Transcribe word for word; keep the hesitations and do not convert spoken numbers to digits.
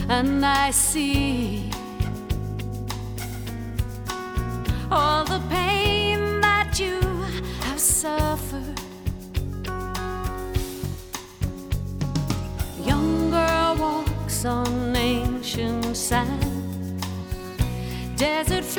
and I see all the pain that you have suffered. Young girl walks on ancient sand, desert